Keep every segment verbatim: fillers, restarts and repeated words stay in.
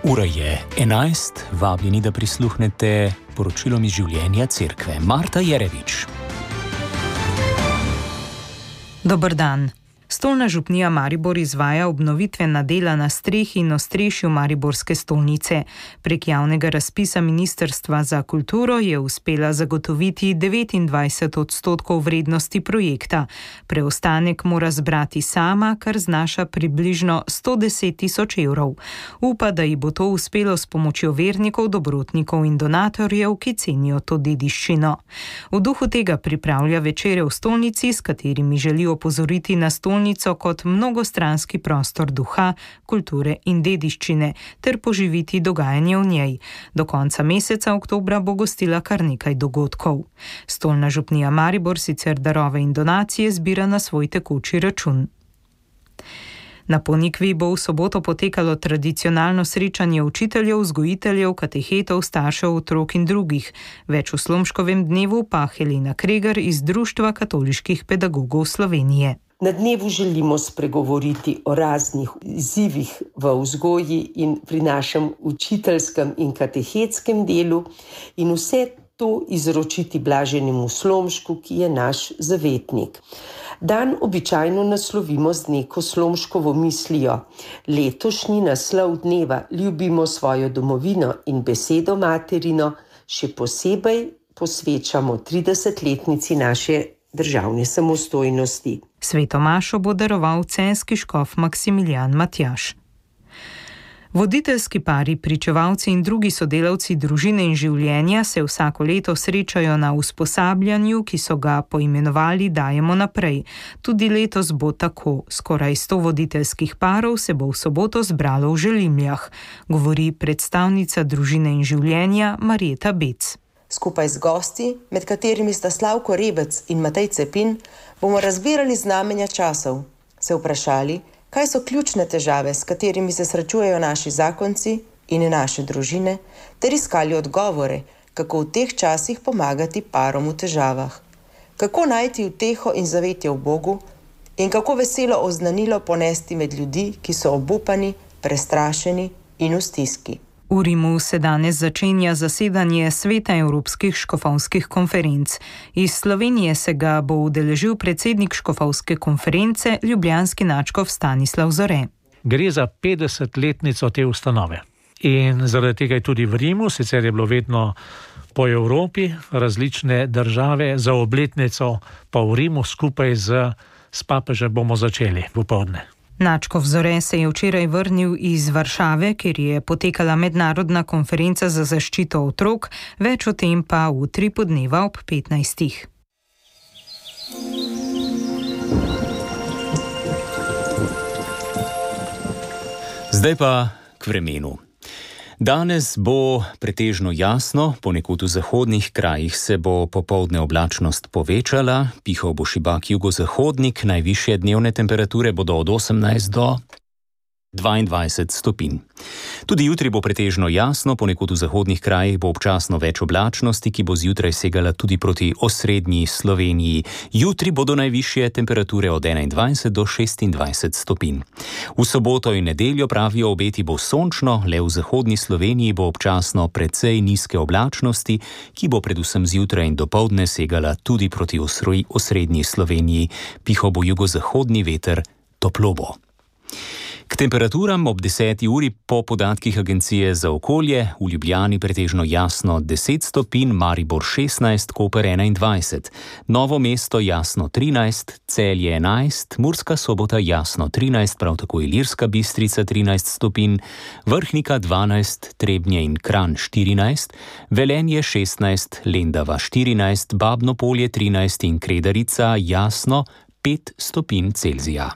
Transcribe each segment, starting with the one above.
Ura je enajst, vabljeni, da prisluhnete poročilom iz življenja cerkve. Marta Jerevič. Dober dan. Stolna župnija Maribor izvaja obnovitvena dela na strehi in ostrešju mariborske stolnice. Prek javnega razpisa Ministrstva za kulturo je uspela zagotoviti devetindvajset odstotkov vrednosti projekta. Preostanek mora zbrati sama, kar znaša približno sto deset tisoč evrov. Upa, da ji bo to uspelo s pomočjo vernikov, dobrotnikov in donatorjev, ki cenijo to dediščino. V duhu tega pripravlja večere v stolnici, s katerimi želi opozoriti na stolnico kot mnogostranski prostor duha, kulture in dediščine ter poživiti dogajanje v njej. Do konca meseca oktobra bo gostila kar nekaj dogodkov. Stolna župnija Maribor sicer darove in donacije zbira na svoj tekoči račun. Na Ponikvi bo v soboto potekalo tradicionalno srečanje učiteljev, vzgojiteljev, katehetov, staršev, otrok in drugih. Več v Slomškovem dnevu pa Helena Kregar iz Društva katoliških pedagogov Slovenije. Na dnevu želimo spregovoriti o raznih izzivih v vzgoji in pri našem učiteljskem in katehetskem delu in vse to izročiti blaženemu Slomšku, ki je naš zavetnik. Dan običajno naslovimo z neko Slomškovo mislijo. Letošnji naslov dneva Ljubimo svojo domovino in besedo materino še posebej posvečamo tridesetletnici naše državne samostojnosti. Sveto mašo bo daroval celjski škof Maksimilijan Matjaž. Voditeljski pari, pričevalci in drugi sodelavci družine in življenja se vsako leto srečajo na usposabljanju, ki so ga poimenovali Dajemo naprej. Tudi letos bo tako. Skoraj sto voditeljskih parov se bo v soboto zbralo v Želimljah, govori predstavnica družine in življenja Marjeta Bec. Skupaj z gosti, med katerimi sta Slavko Rebec in Matej Cepin, bomo razbirali znamenja časov, se vprašali, kaj so ključne težave, s katerimi se srečujejo naši zakonci in naše družine, ter iskali odgovore, kako v teh časih pomagati parom v težavah. Kako najti uteho in zavetje v Bogu in kako veselo oznanilo ponesti med ljudi, ki so obupani, prestrašeni in v stiski. V Rimu se danes začenja zasedanje Sveta evropskih škofovskih konferenc. Iz Slovenije se ga bo udeležil predsednik škofovske konference, ljubljanski nadškof Stanislav Zore. Gre za petdesetletnico te ustanove. In zaradi tega je tudi v Rimu, sicer je bilo vedno po Evropi, različne države, za obletnico pa v Rimu skupaj z, s papežem bomo začeli popoldne. Nadškof Zore se je včeraj vrnil iz Varšave, kjer je potekala mednarodna konferenca za zaščito otrok, več o tem pa jutri podneva ob petnajstih. Zdaj pa k vremenu. Danes bo pretežno jasno, ponekod v zahodnih krajih se bo popoldne oblačnost povečala, pihal bo šibak jugozahodnik, najvišje dnevne temperature bodo od osemnajst do dvaindvajset stopinj. Tudi jutri bo pretežno jasno, ponekod v zahodnih krajih bo občasno več oblačnosti, ki bo zjutraj segala tudi proti osrednji Sloveniji. Jutri bodo najvišje temperature od enaindvajset do šestindvajset stopinj. V soboto in nedeljo pravijo obeti bo sončno, le v zahodni Sloveniji bo občasno precej nizke oblačnosti, ki bo predvsem zjutraj in dopoldne segala tudi proti osrednji Sloveniji. Pihal bo jugozahodni veter, toplo bo. K temperaturam ob deseti uri po podatkih Agencije za okolje v Ljubljani pretežno jasno deset stopinj, Maribor šestnajst, Koper enaindvajset, Novo mesto jasno trinajst, Celje enajst, Murska Sobota jasno trinajst, prav tako Ilirska Bistrica trinajst stopinj, Vrhnika dvanajst, Trebnje in Kranj štirinajst, Velenje šestnajst, Lendava štirinajst, Babno Polje trinajst in Kredarica jasno pet stopinj Celzija.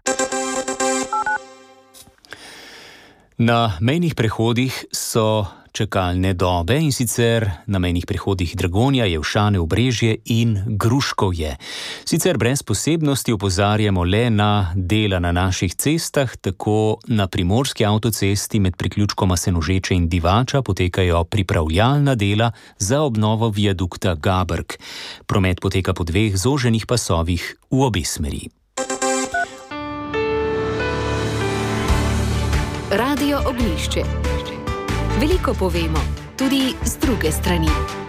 Na mejnih prehodih so čakalne dobe, in sicer na mejnih prehodih Dragonja, Jelšane, Obrežje in Gruškovje. Sicer brez posebnosti opozarjamo le na dela na naših cestah, tako na primorski avtocesti med priključkoma Senožeče in Divača potekajo pripravljalna dela za obnovo viadukta Gabrk. Promet poteka po dveh zoženih pasovih v obe smeri. Radio Oglišče. Veliko povemo, tudi z druge strani.